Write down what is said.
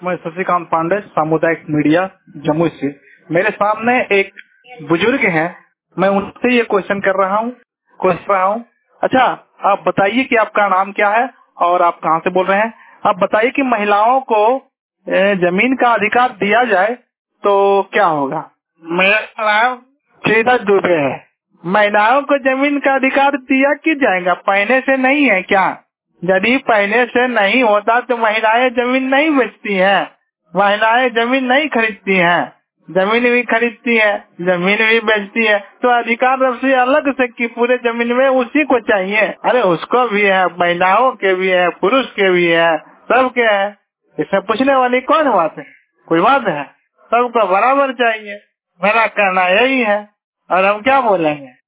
मैं शशिकांत पांडे, सामुदायिक मीडिया, जम्मू से। मेरे सामने एक बुजुर्ग हैं, मैं उनसे ये क्वेश्चन कर रहा हूँ। अच्छा, आप बताइए कि आपका नाम क्या है और आप कहाँ से बोल रहे हैं। आप बताइए कि महिलाओं को जमीन का अधिकार दिया जाए तो क्या होगा। मेरा नाम श्रीधर दुबे है। महिलाओं को जमीन का अधिकार दिया क्यों जाएगा, पहले से नहीं है क्या? यदि पहले से नहीं होता तो महिलाएं जमीन नहीं बेचती हैं, महिलाएं जमीन नहीं खरीदती हैं, जमीन भी खरीदती है, जमीन भी बेचती है। तो अधिकार से अलग से कि पूरे जमीन में उसी को चाहिए। अरे उसको भी है, महिलाओं के भी है, पुरुष के भी है, सबके है। इसमें पूछने वाली कौन बात है? कोई बात है? सबको बराबर चाहिए। मेरा कहना यही है और हम क्या बोलेंगे।